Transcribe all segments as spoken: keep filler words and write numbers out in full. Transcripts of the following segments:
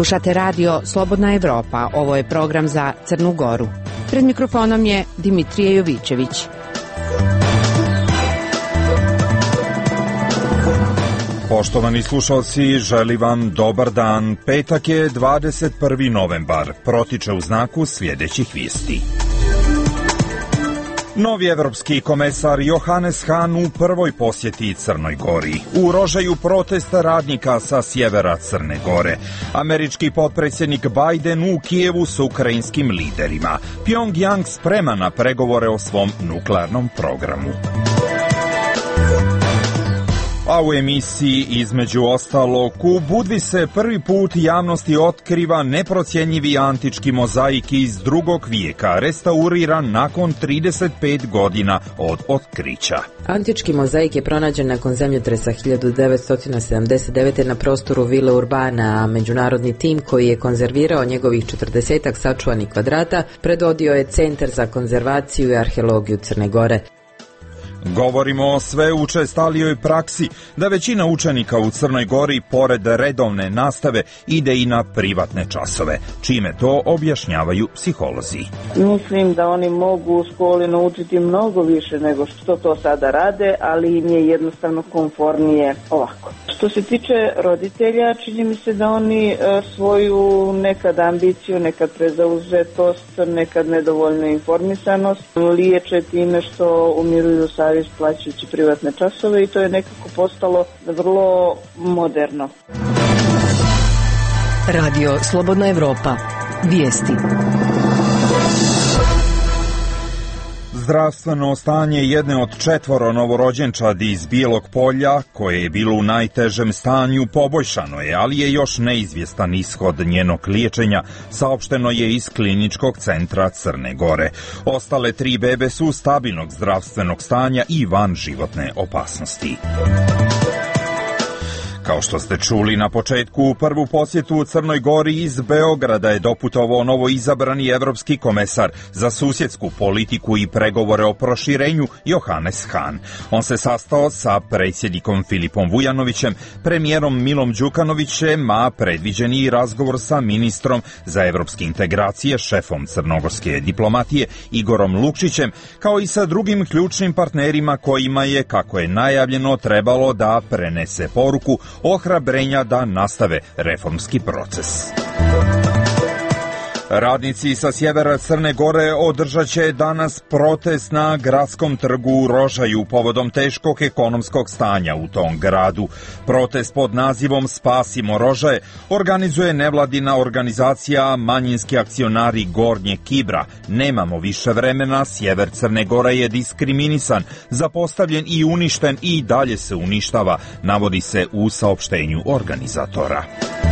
Slušate radio Slobodna Evropa, ovo je program za Crnu Goru. Pred mikrofonom je Dimitrije Jovićević. Poštovani slušalci, želim vam dobar dan. Petak je dvadeset prvi novembar, protiče u znaku sljedećih vijesti. Novi evropski komesar Johannes Hahn u prvoj posjeti Crnoj Gori. U Rožaju protest radnika sa sjevera Crne Gore. Američki potpredsjednik Biden u Kijevu s ukrajinskim liderima. Pyongyang spreman na pregovore o svom nuklearnom programu. A u emisiji između ostalog u Budvi se prvi put javnosti otkriva neprocjenjivi antički mozaik iz drugog vijeka, restauriran nakon trideset pet godina od otkrića. Antički mozaik je pronađen nakon zemljotresa hiljadu devetsto sedamdeset devete. na prostoru Vile Urbana, a međunarodni tim koji je konzervirao njegovih četrdesetak sačuvanih kvadrata predvodio je Centar za konzervaciju i arheologiju Crne Gore. Govorimo o sve učestalijoj praksi da većina učenika u Crnoj Gori pored redovne nastave ide i na privatne časove, čime to objašnjavaju psiholozi. Mislim da oni mogu u školi naučiti mnogo više nego što to sada rade, ali im je jednostavno komfornije ovako. Što se tiče roditelja, čini mi se da oni svoju nekad ambiciju, nekad prezauzetost, nekad nedovoljnu informisanost liječe time što umiruju savjest plaćajući privatne časove i to je nekako postalo vrlo moderno. Radio Slobodna Evropa. Vijesti. Zdravstveno stanje jedne od četvoro novorođenčadi iz Bijelog Polja, koje je bilo u najtežem stanju, poboljšano je, ali je još neizvjestan ishod njenog liječenja, saopšteno je iz Kliničkog centra Crne Gore. Ostale tri bebe su stabilnog zdravstvenog stanja i van životne opasnosti. Kao što ste čuli na početku, u prvu posjetu u Crnoj Gori iz Beograda je doputovao novo izabrani evropski komesar za susjedsku politiku i pregovore o proširenju Johannes Hahn. On se sastao sa predsjednikom Filipom Vujanovićem, premijerom Milom Đukanovićem, a predviđen i razgovor sa ministrom za evropske integracije, šefom crnogorske diplomatije Igorom Lukšićem, kao i sa drugim ključnim partnerima kojima je, kako je najavljeno, trebalo da prenese poruku ohrabrenja da nastave reformski proces. Radnici sa sjevera Crne Gore održat će danas protest na gradskom trgu u Rožaju povodom teškog ekonomskog stanja u tom gradu. Protest pod nazivom Spasimo Rožaje organizuje nevladina organizacija Manjinski akcionari Gornjeg Kibra. Nemamo više vremena, sjever Crne Gore je diskriminisan, zapostavljen i uništen i dalje se uništava, navodi se u saopštenju organizatora.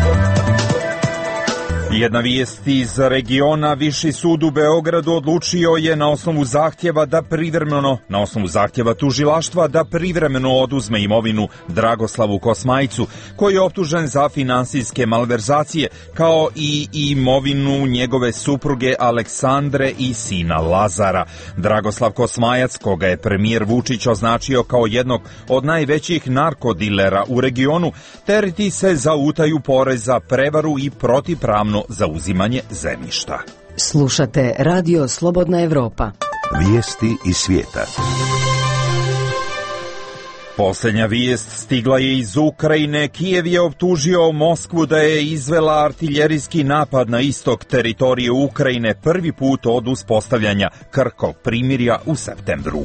Jedna vijest iz regiona, Viši sud u Beogradu odlučio je na osnovu zahtjeva da privremeno, na osnovu zahtjeva tužilaštva da privremeno oduzme imovinu Dragoslavu Kosmajcu, koji je optužen za finansijske malverzacije, kao i imovinu njegove supruge Aleksandre i sina Lazara. Dragoslav Kosmajac, koga je premijer Vučić označio kao jednog od najvećih narkodilera u regionu, tereti se za utaju poreza, prevaru i protivpravno za uzimanje zemljišta. Slušate radio Slobodna Evropa. Vijesti iz svijeta. Posljednja vijest stigla je iz Ukrajine. Kijev je optužio Moskvu da je izvela artiljerijski napad na istok teritorije Ukrajine prvi put od uspostavljanja krhkog primirja u septembru.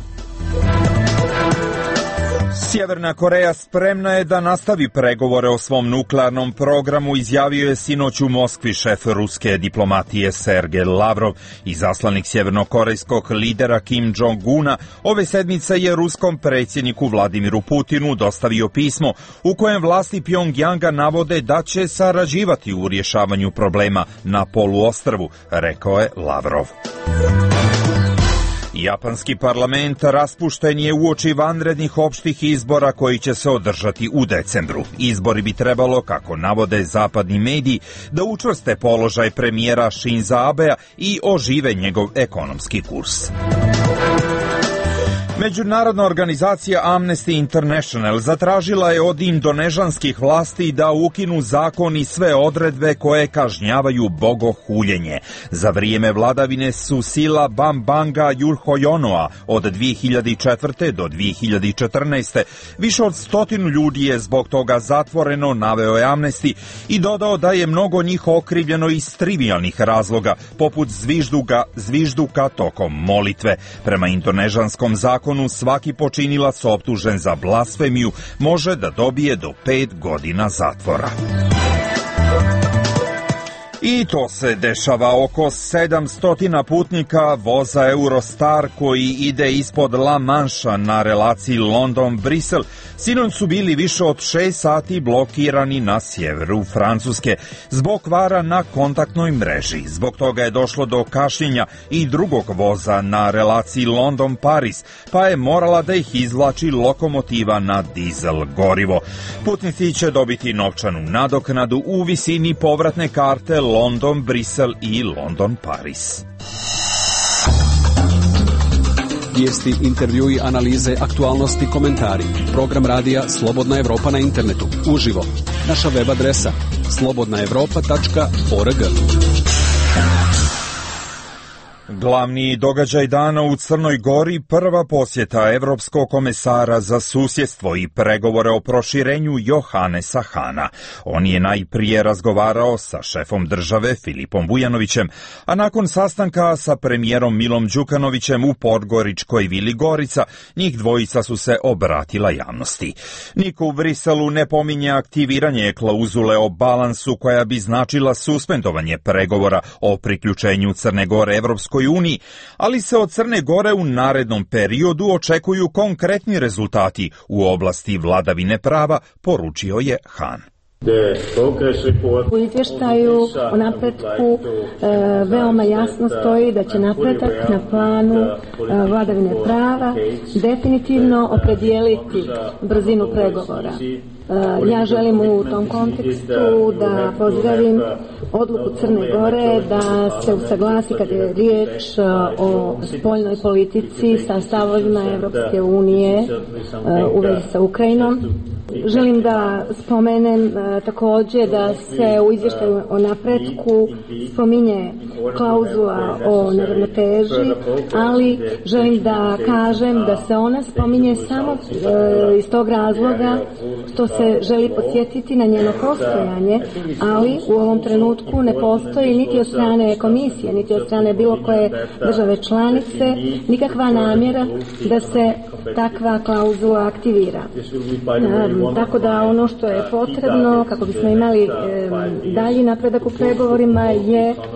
Sjeverna Koreja spremna je da nastavi pregovore o svom nuklearnom programu, izjavio je sinoć u Moskvi šef ruske diplomatije Sergej Lavrov. Izaslanik sjevernokorejskog lidera Kim Jong-una ove sedmice je ruskom predsjedniku Vladimiru Putinu dostavio pismo u kojem vlasti Pyongyanga navode da će sarađivati u rješavanju problema na poluostrvu, rekao je Lavrov. Japanski parlament raspušten je uoči vanrednih opštih izbora koji će se održati u decembru. Izbori bi trebalo, kako navode zapadni mediji, da učvrste položaj premijera Shinza Abea i ožive njegov ekonomski kurs. Međunarodna organizacija Amnesty International zatražila je od indonežanskih vlasti da ukinu zakon i sve odredbe koje kažnjavaju bogohuljenje. Za vrijeme vladavine Susila Bambanga Yudhoyonoa od dvije hiljade četvrte do dvije hiljade četrnaeste više od stotinu ljudi je zbog toga zatvoreno, naveo je Amnesty i dodao da je mnogo njih okrivljeno iz trivijalnih razloga, poput zvižduga, zvižduka tokom molitve. Prema indonežanskom zakonu svaki počinilac optužen za blasfemiju može da dobije do pet godina zatvora. I to se dešava. Oko sedamsto putnika voza Eurostar koji ide ispod La Manša na relaciji London-Brisel sinoć su bili više od šest sati blokirani na sjeveru Francuske zbog kvara na kontaktnoj mreži. Zbog toga je došlo do kašnjenja i drugog voza na relaciji London-Paris, pa je morala da ih izvlači lokomotiva na dizel gorivo. Putnici će dobiti novčanu nadoknadu u visini povratne karte London, Brisel i London, Paris. Vijesti, intervjui, analize, aktualnosti, komentari. Program radija Slobodna Evropa na internetu. Uživo. Naša web adresa slobodna evropa tačka org. Glavni događaj dana u Crnoj Gori, prva posjeta evropskog komesara za susjedstvo i pregovore o proširenju Johanesa Hana. On je najprije razgovarao sa šefom države Filipom Vujanovićem, a nakon sastanka sa premijerom Milom Đukanovićem u Podgoričkoj vili Gorica, njih dvojica su se obratila javnosti. Niko u Briselu ne pominje aktiviranje klauzule o balansu koja bi značila suspendovanje pregovora o priključenju Crne Gore Evropskoj uniji, ali se od Crne Gore u narednom periodu očekuju konkretni rezultati u oblasti vladavine prava, poručio je Han. U izvještaju o napretku e, veoma jasno stoji da će napredak na planu e, vladavine prava definitivno opredijeliti brzinu pregovora. E, ja želim u tom kontekstu da pozdravim odluku Crne Gore da se usaglasi kad je riječ o spoljnoj politici sa stavovima Evropske unije e, u vezi sa Ukrajinom. Želim da spomenem e, također da se u izvještaju o napretku spominje klauzula o neravnoteži, ali želim da kažem da se ona spominje samo e, iz tog razloga što se želi podsjetiti na njeno postojanje, ali u ovom trenutku ne postoji niti od strane komisije, niti od strane bilo koje države članice nikakva namjera da se takva klauzula aktivira. E, tako da ono što je potrebno kako bismo imali e, dalji napredak u pregovorima je e,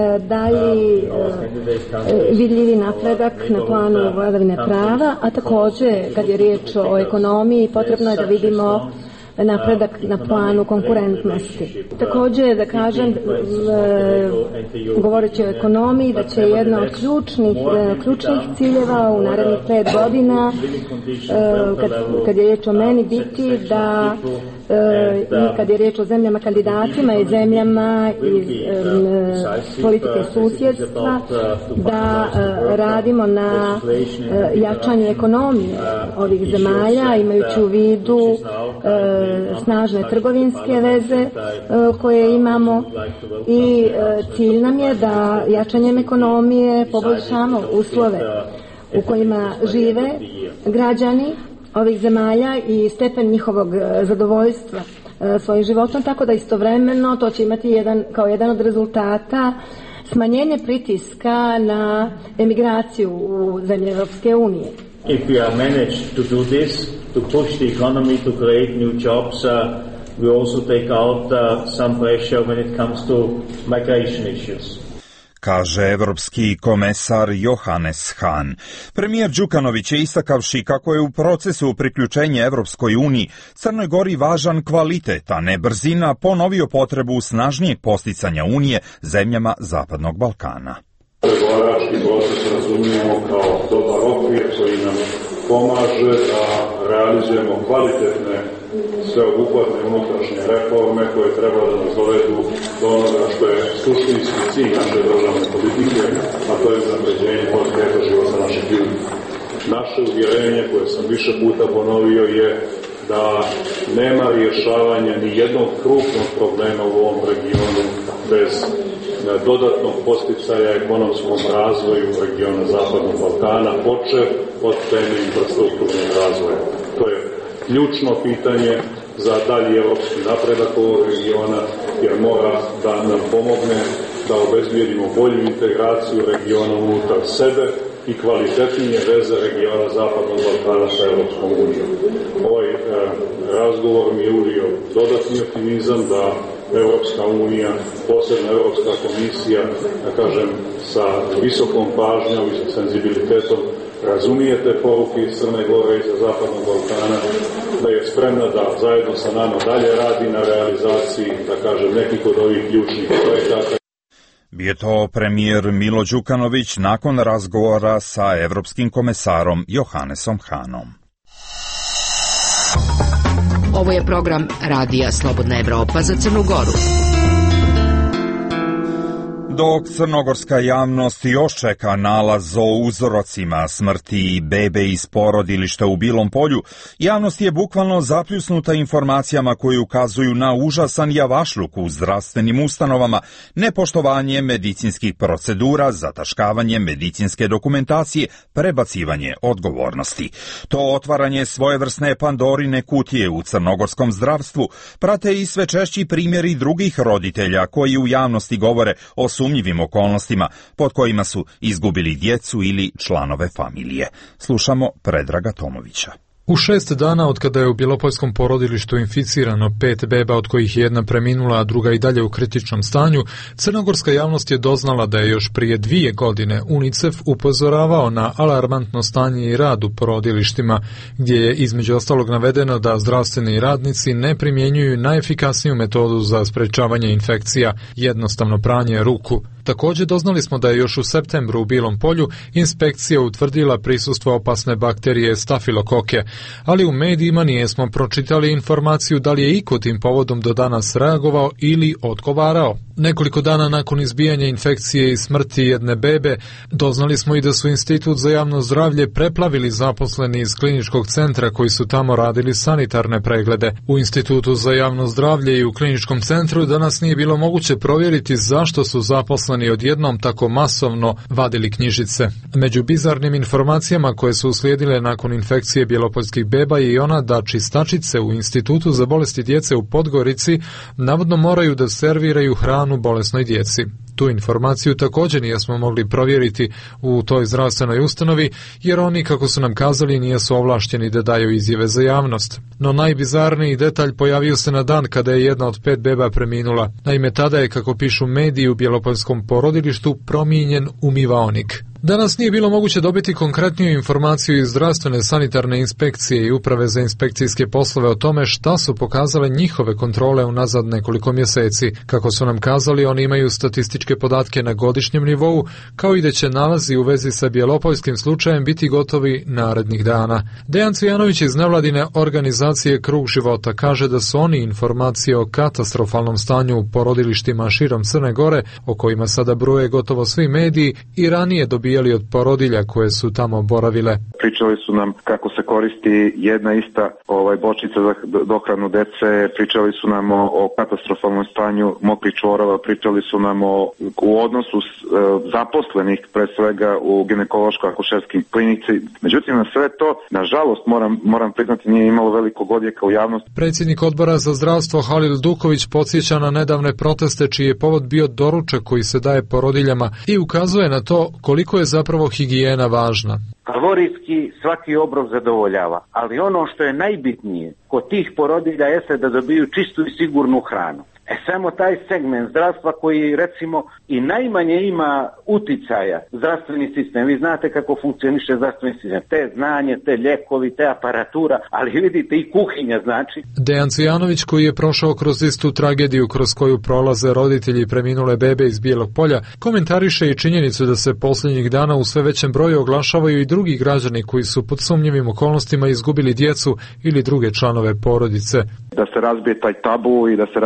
dalji e, vidljivi napredak na planu vladavine prava, a također kad je riječ o ekonomiji potrebno je da vidimo napredak na planu konkurentnosti. Također da kažem, e, govoreći o ekonomiji, da će jedna od ključnih, e, ključnih ciljeva u narednih pet godina, e, kad, kad je riječ o meni, biti da e, i kad je riječ o zemljama kandidatima i zemljama iz e, politike susjedstva, da e, radimo na e, jačanju ekonomije ovih zemalja, imajući u vidu e, snažne trgovinske veze koje imamo i cilj nam je da jačanjem ekonomije poboljšamo uslove u kojima žive građani ovih zemalja i stepen njihovog zadovoljstva svojim životom, tako da istovremeno to će imati jedan, kao jedan od rezultata smanjenje pritiska na emigraciju u zemlje Evropske unije. If we are managed to do this, to push the economy to create new jobs, uh, we also take out uh, some pressure when it comes to migration issues. Kaže evropski komesar Johannes Hahn. Premijer Đukanović je istakavši kako je u procesu priključenja Evropskoj uniji Crnoj Gori važan kvalitet, a ne brzina, ponovio potrebu snažnijeg posticanja unije zemljama Zapadnog Balkana. Pregovarački proces razumijemo kao dobar okvir koji nam pomaže da realizujemo kvalitetne sveobuhvatne unutrašnje reforme koje treba da nas dovedu do onoga što je suštinski cilj naše državne politike, a to je unapređenje kvaliteta života naših ljudi. Naše uvjerenje, koje sam više puta ponovio, je da nema rješavanja ni jednog krupnog problema u ovom regionu bez dodatnog posticaja ekonomskom razvoju regiona Zapadnog Balkana, počev od teme infrastrukturnog razvoja. To je ključno pitanje za dalji evropski napredak ovog regiona, jer mora da nam pomogne da obezbijedimo bolju integraciju regiona unutar sebe i kvalitetnije veze regiona Zapadnog Balkana sa Evropskom unijom. Ovaj e, razgovor mi je ulio dodatni optimizam da Evropska unija, posebno Evropska komisija, da kažem, sa visokom pažnjom i sa senzibilitetom razumije te poruke iz Crne Gore i sa Zapadnog Balkana, da je spremna da zajedno sa nama dalje radi na realizaciji, da kažem, nekih od ovih ključnih projekata. Bio to premijer Milo Đukanović nakon razgovora sa evropskim komesarom Johannesom Hanom. Ovo je program Radija Slobodna Evropa za Crnu Goru. Dok crnogorska javnost još čeka nalaz o uzrocima smrti bebe iz porodilišta u Bilom Polju, javnost je bukvalno zapljusnuta informacijama koje ukazuju na užasan javašluk u zdravstvenim ustanovama, nepoštovanje medicinskih procedura, zataškavanje medicinske dokumentacije, prebacivanje odgovornosti. To otvaranje svojevrsne Pandorine kutije u crnogorskom zdravstvu prate i sve češći primjeri drugih roditelja koji u javnosti govore o sumnjivim okolnostima pod kojima su izgubili djecu ili članove familije. Slušamo Predraga Tomovića. U šest dana od kada je u Bilopoljskom porodilištu inficirano pet beba, od kojih je jedna preminula, a druga i dalje u kritičnom stanju, crnogorska javnost je doznala da je još prije dvije godine UNICEF upozoravao na alarmantno stanje i rad u porodilištima, gdje je između ostalog navedeno da zdravstveni radnici ne primjenjuju najefikasniju metodu za sprečavanje infekcija, jednostavno pranje ruku. Također doznali smo da je još u septembru u Bilom Polju inspekcija utvrdila prisustvo opasne bakterije stafilokoke, ali u medijima nijesmo pročitali informaciju da li je iko tim povodom do danas reagovao ili odgovarao. Nekoliko dana nakon izbijanja infekcije i smrti jedne bebe, doznali smo i da su Institut za javno zdravlje preplavili zaposleni iz kliničkog centra koji su tamo radili sanitarne preglede. U Institutu za javno zdravlje i u kliničkom centru danas nije bilo moguće provjeriti zašto su zaposleni odjednom tako masovno vadili knjižice. Među bizarnim informacijama koje su uslijedile nakon infekcije bjelopoljskih beba je i ona da čistačice u Institutu za bolesti djece u Podgorici navodno moraju da serviraju hranu bolesnoj djeci. Tu informaciju također nismo mogli provjeriti u toj zdravstvenoj ustanovi, jer oni, kako su nam kazali, nisu ovlašteni da daju izjave za javnost. No najbizarniji detalj pojavio se na dan kada je jedna od pet beba preminula. Naime, tada je, kako pišu mediji, u Bjelopoljskom porodilištu promijenjen umivaonik. Danas nije bilo moguće dobiti konkretniju informaciju iz zdravstvene sanitarne inspekcije i uprave za inspekcijske poslove o tome šta su pokazale njihove kontrole unazad nekoliko mjeseci. Kako su nam kazali, oni imaju statističke podatke na godišnjem nivou, kao i da će nalazi u vezi sa bjelopoljskim slučajem biti gotovi narednih dana. Dejan Cvijanović iz nevladine organizacije Krug života kaže da su oni informacije o katastrofalnom stanju u porodilištima širom Crne Gore, o kojima sada bruje gotovo svi mediji, i ranije dobili od porodilja koje su tamo boravile. Pričali su nam kako se koristi jedna ista ovaj bočica za dohranu dece, pričali su nam o, o katastrofalnom stanju mokrih čvorova, pričali su nam o u odnosu s, e, zaposlenih, pre svega u ginekološko-akušerskim klinici. Međutim, na sve to, nažalost, moram, moram priznati, nije imalo velikog odjeka u javnosti. Predsjednik odbora za zdravstvo Halil Duković podsjeća na nedavne proteste čiji je povod bio doručak koji se daje porodiljama i ukazuje na to koliko je zapravo higijena važna. Kalorijski svaki obrok zadovoljava, ali ono što je najbitnije kod tih porodilja jeste da dobiju čistu i sigurnu hranu. E samo taj segment zdravstva koji recimo i najmanje ima uticaja, zdravstveni sistem, vi znate kako funkcioniše zdravstveni sistem, te znanje, te ljekovi, te aparatura, ali vidite i kuhinja znači. Dejan Cvijanović, koji je prošao kroz istu tragediju kroz koju prolaze roditelji preminule bebe iz Bijelog Polja, komentariše i činjenicu da se posljednjih dana u sve većem broju oglašavaju i drugi građani koji su pod sumnjivim okolnostima izgubili djecu ili druge članove porodice. Da se razbije taj tabu i da se razbije strah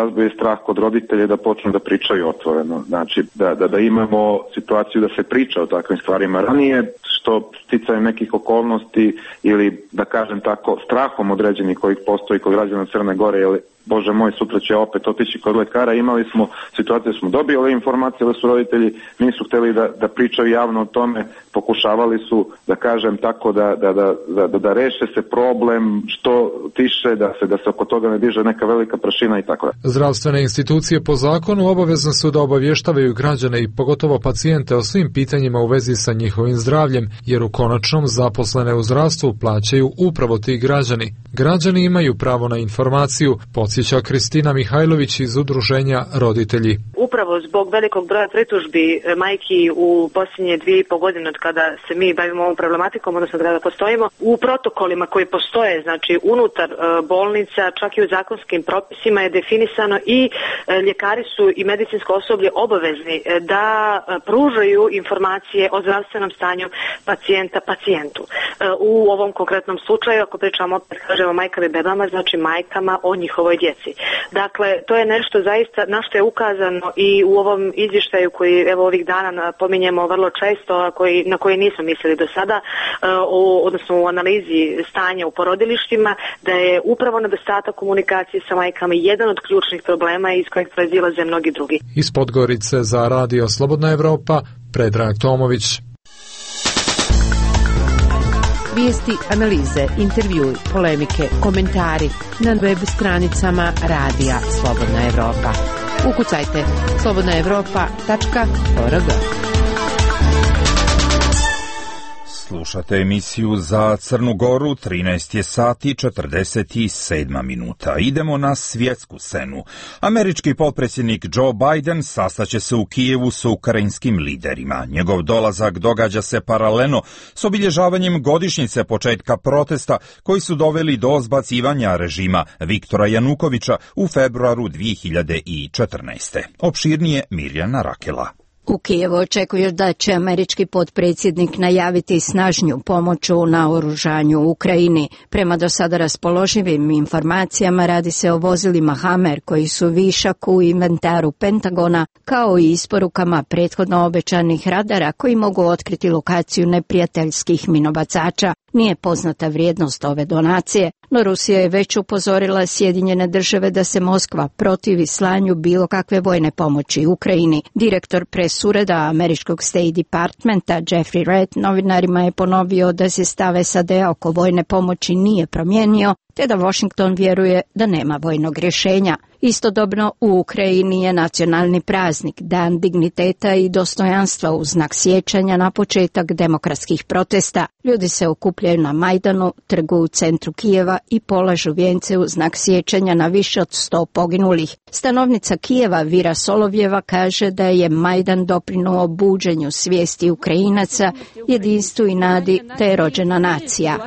strah kod roditelja da počnu da pričaju otvoreno. Znači da, da, da imamo situaciju da se priča o takvim stvarima ranije, što sticajem nekih okolnosti ili da kažem tako strahom određenih kojih postoji kod građana Crne Gore, jer Bože moj, sutra će opet otići kod lekara. Imali smo situaciju da smo dobili informacije da su roditelji nisu htjeli da, da pričaju javno o tome, pokušavali su da kažem tako da, da, da, da, da reše se problem što tiše, da se, da se oko toga ne diže neka velika prašina i tako da. Zdravstvene institucije po zakonu obavezne su da obavještavaju građane i pogotovo pacijente o svim pitanjima u vezi sa njihovim zdravljem, jer u konačnom zaposlene u zdravstvu plaćaju upravo ti građani. Građani imaju pravo na informaciju, podsjeća Kristina Mihajlović iz udruženja Roditelji. Upravo zbog velikog broja pritužbi majki u posljednje dvije i po godine od kada se mi bavimo ovom problematikom, odnosno kada postojimo, u protokolima koji postoje, znači unutar bolnica, čak i u zakonskim propisima je definisano i ljekari su i medicinsko osoblje obavezni da pružaju informacije o zdravstvenom stanju pacijenta pacijentu. U ovom konkretnom slučaju, ako pričamo opet kažemo majkama i bebama, znači majkama o njihovoj djeci. Dakle, to je nešto zaista na što je ukazano i u ovom izvještaju koji evo ovih dana pominjemo vrlo često, a koji, na koji nismo mislili do sada, o, odnosno u analizi stanja u porodilištima, da je upravo nedostatak komunikacije sa majkama jedan od ključnih problema iz kojeg proizilaze mnogi drugi. Iz Podgorice za Radio Slobodna Evropa, Predrag Tomović. Vijesti, analize, intervjui, polemike, komentari na web stranicama Radija Slobodna Evropa. Ukucajte slobodna evropa tačka org. Slušate emisiju za Crnu Goru, trinaest je sati četrdeset sedam minuta. Idemo na svjetsku scenu. Američki potpredsjednik Joe Biden sastaće se u Kijevu sa ukrajinskim liderima. Njegov dolazak događa se paralelno s obilježavanjem godišnjice početka protesta koji su doveli do zbacivanja režima Viktora Janukovića u februaru dvije hiljade četrnaeste. Opširnije Mirjana Rakela. U Kijevu očekuješ da će američki potpredsjednik najaviti snažniju pomoć u naoružanju u Ukrajini. Prema do sada raspoloživim informacijama radi se o vozilima Hammer koji su višak u inventaru Pentagona, kao i isporukama prethodno obećanih radara koji mogu otkriti lokaciju neprijateljskih minobacača. Nije poznata vrijednost ove donacije, no Rusija je već upozorila Sjedinjene države da se Moskva protivi slanju bilo kakve vojne pomoći Ukrajini. Direktor pres ureda američkog State Departmenta Jeffrey Red novinarima je ponovio da se stav S A D oko vojne pomoći nije promijenio, te da Washington vjeruje da nema vojnog rješenja. Istodobno u Ukrajini je nacionalni praznik, Dan digniteta i dostojanstva u znak sjećanja na početak demokratskih protesta. Ljudi se okupljaju na Majdanu, trgu u centru Kijeva i polažu vijence u znak sjećanja na više od sto poginulih. Stanovnica Kijeva Vira Solovjeva kaže da je Majdan doprinuo buđenju svijesti Ukrajinaca, jedinstvu i nadi, te je rođena nacija.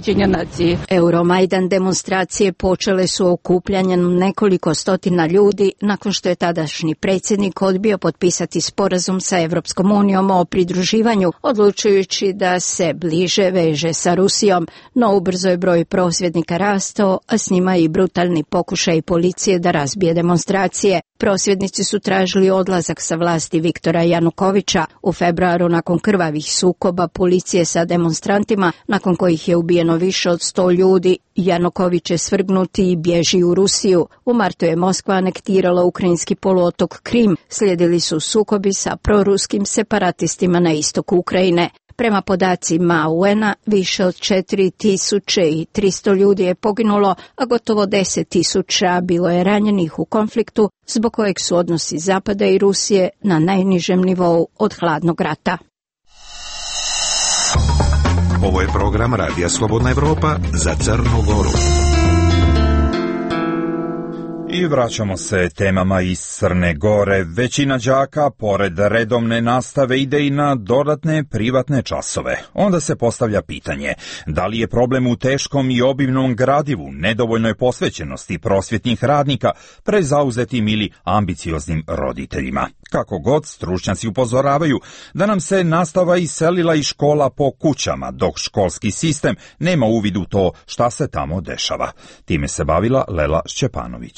Euromajdan demonstracije počele su okupljanjem nekoliko stotina ljudi nakon što je tadašnji predsjednik odbio potpisati sporazum sa Evropskom unijom o pridruživanju, odlučujući da se bliže veže sa Rusijom, no ubrzo je broj prosvjednika rastao, a s njima i brutalni pokušaj policije da razbije demonstracije. Prosvjednici su tražili odlazak sa vlasti Viktora Janukovića. U februaru, nakon krvavih sukoba policije sa demonstrantima, nakon kojih je ubijeno više od sto ljudi, Januković je svrgnuti i bježi u Rusiju. U martu je Moskva anektirala ukrajinski poluotok Krim. Slijedili su sukobi sa proruskim separatistima na istoku Ukrajine. Prema podacima U N-a, više od četiri tisuće tristo ljudi je poginulo, a gotovo deset tisuća bilo je ranjenih u konfliktu, zbog kojeg su odnosi Zapada i Rusije na najnižem nivou od hladnog rata. Ovo je program Radija Slobodna Evropa za Crnu Goru. I vraćamo se temama iz Crne Gore. Većina đaka, pored redovne nastave, ide i na dodatne privatne časove. Onda se postavlja pitanje, da li je problem u teškom i obimnom gradivu, nedovoljnoj posvećenosti prosvjetnih radnika, prezauzetim ili ambicioznim roditeljima. Kako god, stručnjaci upozoravaju da nam se nastava iselila iz škola po kućama, dok školski sistem nema uvid u to šta se tamo dešava. Time se bavila Lela Šćepanović.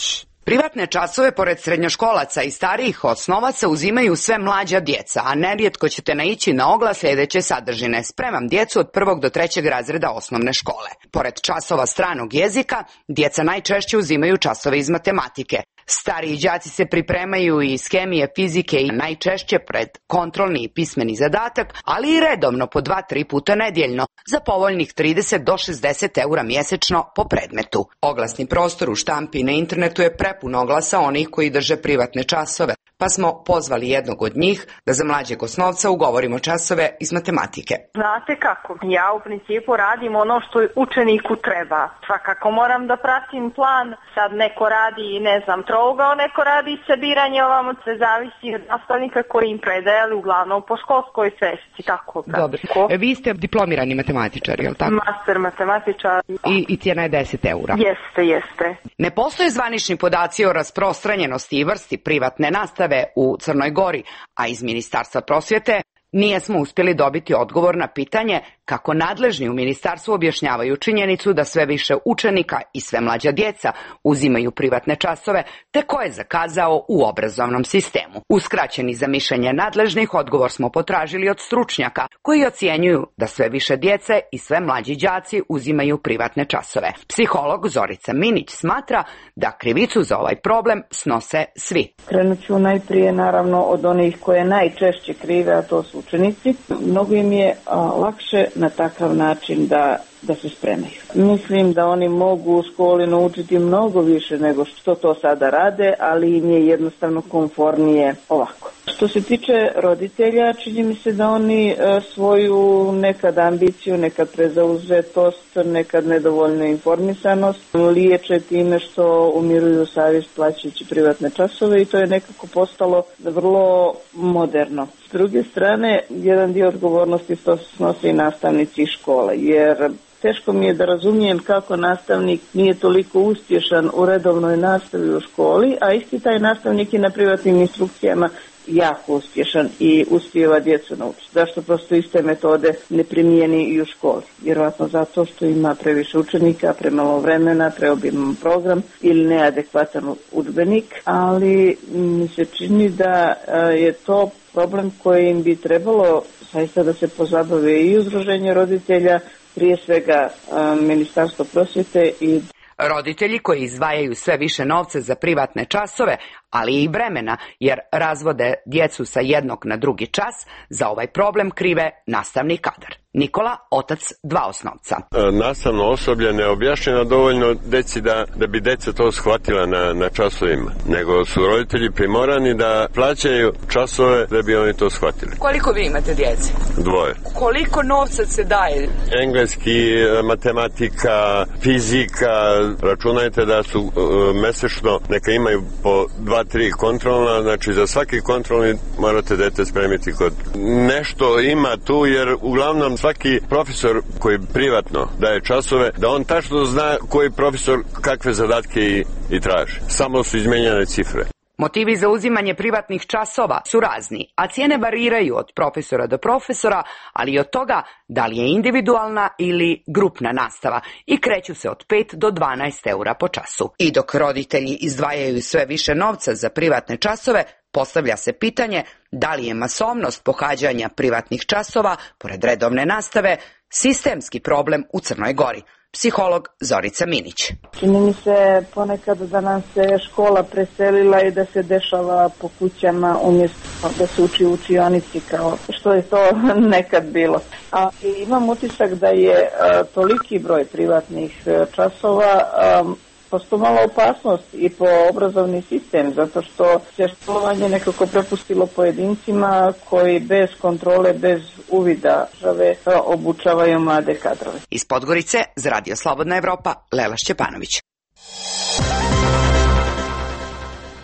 Privatne časove pored srednjoškolaca i starijih osnovaca uzimaju sve mlađa djeca, a nerijetko ćete naići na oglas sljedeće sadržine: spremam djecu od prvog do trećeg razreda osnovne škole. Pored časova stranog jezika, djeca najčešće uzimaju časove iz matematike. Stariji đaci se pripremaju i iz hemije, fizike i najčešće pred kontrolni i pismeni zadatak, ali i redovno po dva tri puta nedjeljno za povoljnih trideset do šezdeset eura mjesečno po predmetu. Oglasni prostor u štampi i na internetu je prepun oglasa onih koji drže privatne časove, pa smo pozvali jednog od njih da za mlađeg osnovca ugovorimo časove iz matematike. Znate kako, ja u principu radim ono što učeniku treba. Svakako moram da pratim plan, sad neko radi, ne znam, trougao, neko radi sabiranje, ovamo se zavisi od nastavnika koji im predaje, ali uglavnom po školskoj svesti, tako. Dobro, e, vi ste diplomirani matematičar, je li tako? Master matematičar. I, i cijena je deset eura. Jeste, jeste. Ne postoje zvanični podaci o rasprostranjenosti i vrsti privatne nastave u Crnoj Gori, a iz Ministarstva prosvjete nije smo uspjeli dobiti odgovor na pitanje kako nadležni u ministarstvu objašnjavaju činjenicu da sve više učenika i sve mlađa djeca uzimaju privatne časove, te ko je zakazao u obrazovnom sistemu. Uskraćeni za mišljenje nadležnih, odgovor smo potražili od stručnjaka koji ocjenjuju da sve više djece i sve mlađi đaci uzimaju privatne časove. Psiholog Zorica Minić smatra da krivicu za ovaj problem snose svi. Krenut ću najprije naravno od onih koje najčešće krive, a to su učenici. Mnogo im je a, lakše na takav način da, da se spremaju. Mislim da oni mogu u školi naučiti mnogo više nego što to sada rade, ali im je jednostavno komfornije ovako. Što se tiče roditelja, čini mi se da oni e, svoju nekad ambiciju, nekad prezauzetost, nekad nedovoljnu informisanost liječe time što umiruju savjest plaćajući privatne časove i to je nekako postalo vrlo moderno. S druge strane, jedan dio odgovornosti to snosi i nastavnici iz škole, jer teško mi je da razumijem kako nastavnik nije toliko uspješan u redovnoj nastavi u školi, a isti taj nastavnik je na privatnim instrukcijama jako uspješan i uspijeva djecu naučiti. Zašto prosto iste metode ne primijeni i u školi? Vjerojatno zato što ima previše učenika, premalo vremena, preobiman program ili neadekvatan udžbenik, ali mi se čini da je to problem kojim bi trebalo zaista da se pozabave i udruženje roditelja, prije svega Ministarstvo prosvjete i roditelji koji izdvajaju sve više novca za privatne časove, ali i vremena, jer razvode djecu sa jednog na drugi čas, za ovaj problem krive nastavni kadar. Nikola, otac dva osnovca. Nastavno osoblje ne objašnjava dovoljno deci da, da bi deca to shvatila na, na časovima, nego su roditelji primorani da plaćaju časove da bi oni to shvatili. Koliko vi imate djece? Dvoje. Koliko novca se daje? Engleski, matematika, fizika, računajte da su uh, mesečno, neka imaju po dva, tri kontrolna, znači za svaki kontrolni morate dete spremiti kod. Nešto ima tu, jer uglavnom svaki profesor koji privatno daje časove, da on tačno zna koji profesor kakve zadatke i, i traži. Samo su izmenjene cifre. Motivi za uzimanje privatnih časova su razni, a cijene variraju od profesora do profesora, ali i od toga da li je individualna ili grupna nastava i kreću se od pet do dvanaest eura po času. I dok roditelji izdvajaju sve više novca za privatne časove, postavlja se pitanje da li je masovnost pohađanja privatnih časova, pored redovne nastave, sistemski problem u Crnoj Gori. Psiholog Zorica Minić. Čini mi se ponekad da nam se škola preselila i da se dešava po kućama umjesto da se uči u učionici kao što je to nekad bilo. A imam utisak da je a, toliki broj privatnih časova a, posto malo opasnost i po obrazovni sistem, zato što se školovanje nekako prepustilo pojedincima koji bez kontrole, bez uvida države obučavaju mlade kadrove. Iz Podgorice za Radio Slobodna Evropa, Lela Šćepanović.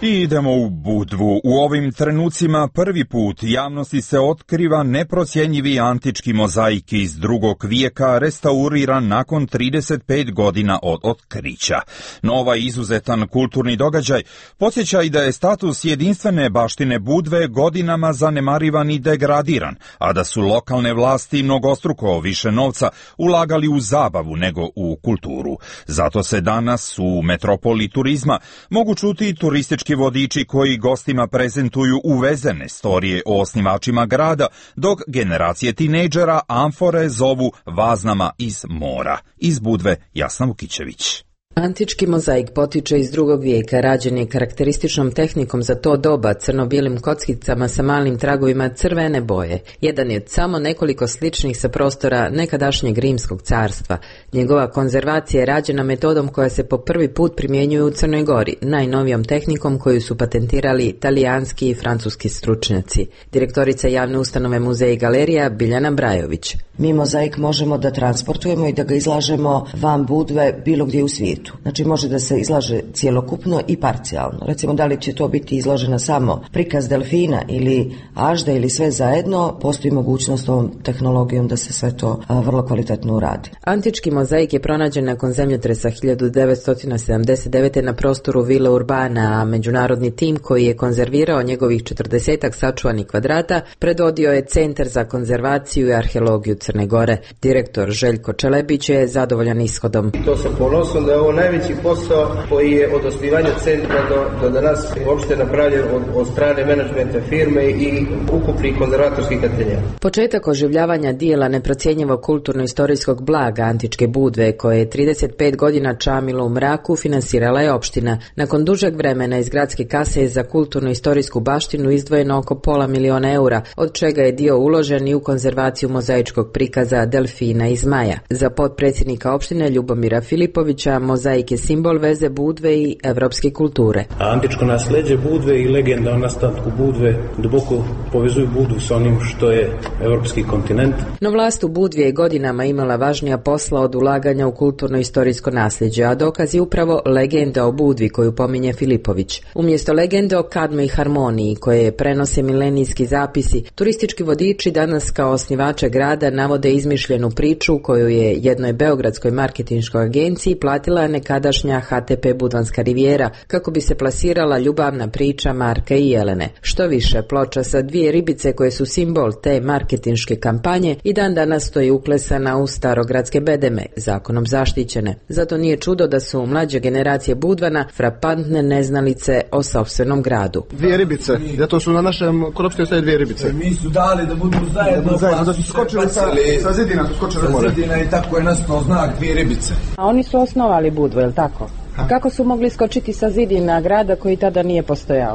I idemo u Budvu. U ovim trenucima prvi put javnosti se otkriva neprocjenjivi antički mozaik iz drugog vijeka, restauriran nakon trideset pet godina od otkrića. No ovaj izuzetan kulturni događaj podsjeća i da je status jedinstvene baštine Budve godinama zanemarivan i degradiran, a da su lokalne vlasti mnogostruko više novca ulagali u zabavu nego u kulturu. Zato se danas u metropoli turizma mogu čuti turistički vodiči koji gostima prezentuju uvezene storije o osnivačima grada, dok generacije tinejdžera amfore zovu vaznama iz mora. Iz Budve, Jasna Vukićević. Antički mozaik potiče iz drugog vijeka, rađen je karakterističnom tehnikom za to doba, crno-bijelim kockicama sa malim tragovima crvene boje. Jedan je od samo nekoliko sličnih sa prostora nekadašnjeg Rimskog carstva. Njegova konzervacija je rađena metodom koja se po prvi put primjenjuje u Crnoj Gori, najnovijom tehnikom koju su patentirali italijanski i francuski stručnjaci. Direktorica javne ustanove Muzeja i galerija Biljana Brajović. Mi mozaik možemo da transportujemo i da ga izlažemo van Budve bilo gdje u svijetu. Znači može da se izlaže cjelokupno i parcijalno. Recimo da li će to biti izložena samo prikaz delfina ili ažda ili sve zajedno, postoji mogućnost ovom tehnologijom da se sve to a, vrlo kvalitetno uradi. Antički mozaik je pronađen nakon zemljotresa hiljadu devetsto sedamdeset devete na prostoru Vile Urbana, a međunarodni tim koji je konzervirao njegovih četrdesetak sačuvanih kvadrata predvodio je Centar za konzervaciju i arheologiju Crne Gore. Direktor Željko Čelebić je zadovoljan ishodom. To sam ponosan da je ovo najveći posao koji je od osnivanja centra do, do danas uopšte napravljen od, od strane menadžmenta firme i ukupnih konzervatorskih ateljea. Početak oživljavanja dijela neprocjenjivog kulturno-istorijskog blaga antičke Budve, koje je trideset pet godina čamilo u mraku, finansirala je opština. Nakon dužeg vremena iz gradske kase je za kulturno-istorijsku baštinu izdvojeno oko pola miliona eura, od čega je dio uložen i u konzervaciju mozaičkog prikaza delfina i zmaja. Za potpredsjednika opštine Ljubomira Filipovića mozaik je simbol veze Budve i evropske kulture. A antičko nasleđe Budve i legenda o nastanku Budve duboko povezuju Budvu s onim što je evropski kontinent. No vlast u Budvi je godinama imala važnija posla od ulaganja u kulturno-istorijsko nasljeđe, a dokaz je upravo legenda o Budvi koju pominje Filipović. Umjesto legende o kadme i harmoniji koje prenose milenijski zapisi, turistički vodiči danas kao osnivače grada navode izmišljenu priču koju je jednoj beogradskoj marketinškoj agenciji platila nekadašnja H T P Budvanska rivijera kako bi se plasirala ljubavna priča Marka i Jelene. Što više, ploča sa dvije ribice koje su simbol te marketinške kampanje i dan danas stoji uklesana u starogradske bedeme, zakonom zaštićene. Zato nije čudo da su mlađe generacije Budvana frapantne neznalice o sopstvenom gradu. Dvije ribice, zato su na našem koropštinu sve dvije ribice. Mi su dali da budu zajedno, zajedno da su skočili sa, sa zidina, su skočili sa zidina i tako je nastao znak dvije ribice. A oni su osnovali Budvu, je li tako? A kako su mogli skočiti sa zidina grada koji tada nije postojao?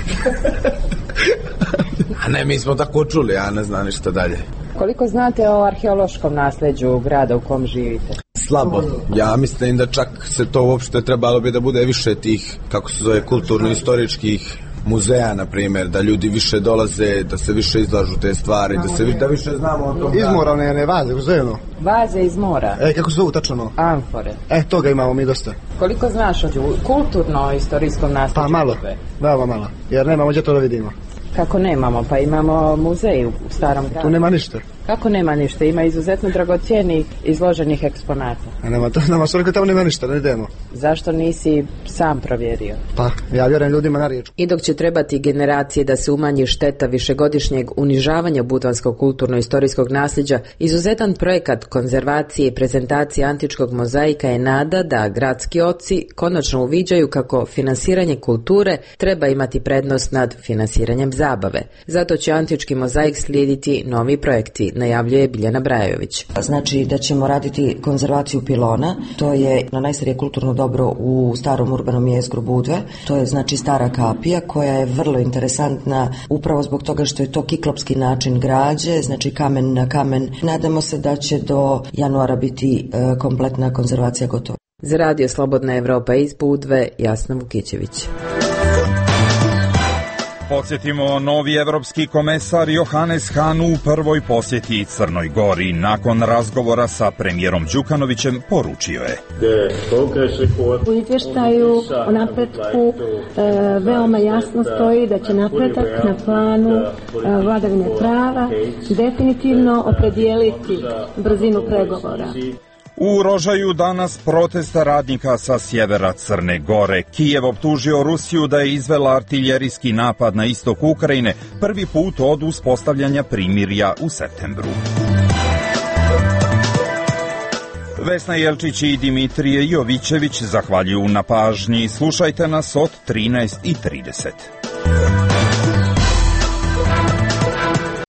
A ne, mi smo tako čuli, ja ne znam ništa dalje. Koliko znate o arheološkom nasljeđu grada u kom živite? Slabo. Ja mislim da čak se to uopšte trebalo bi da bude više tih, kako se zove, kulturno-istoričkih muzeja, na primjer, da ljudi više dolaze, da se više izlažu te stvari, da se da više znamo o tom. Iz mora, ne, ne, vaze, uzajeno. Vaze iz mora? E, kako se zovu tačno? Amfore. E, toga imamo mi dosta. Koliko znaš o kulturno-istorijskom nasljeđu? Pa malo, veoma malo, jer nemamo gdje to da vidimo. Kako nemamo? Pa imamo muzej u starom gradu. Tu nema ništa. Kako nema ništa? Ima izuzetno dragocjenih izloženih eksponata. A nema to, nama su rekli tamo nema ništa, ne idemo. Zašto nisi sam provjerio? Pa, ja vjerujem ljudima na riječ. I dok će trebati generacije da se umanji šteta višegodišnjeg unižavanja budvanskog kulturno-istorijskog nasljeđa, izuzetan projekat konzervacije i prezentacije antičkog mozaika je nada da gradski oci konačno uviđaju kako finansiranje kulture treba imati prednost nad finansiranjem zabave. Zato će antički mozaik slijediti novi projekti, najavljuje Biljana Brajović. Znači da ćemo raditi konzervaciju pilona, to je na najstarije kulturno dobro u starom urbanom jezgru Budve, to je znači stara kapija koja je vrlo interesantna upravo zbog toga što je to kiklopski način građe, znači kamen na kamen. Nadamo se da će do januara biti e, kompletna konzervacija gotova. Za Radio Slobodna Evropa iz Budve, Jasna Vukićević. Podsjetimo, novi evropski komesar Johannes Hahn u prvoj posjeti Crnoj Gori nakon razgovora sa premijerom Đukanovićem poručio je: U izvještaju o napretku e, veoma jasno stoji da će napredak na planu e, vladavine prava definitivno opredijeliti brzinu pregovora. U Rožaju danas protesta radnika sa sjevera Crne Gore. Kijev optužio Rusiju da je izvela artiljerijski napad na istok Ukrajine prvi put od uspostavljanja primirja u septembru. Vesna Jelčić i Dimitrije Jovićević zahvaljuju na pažnji. Slušajte nas od trinaest i trideset.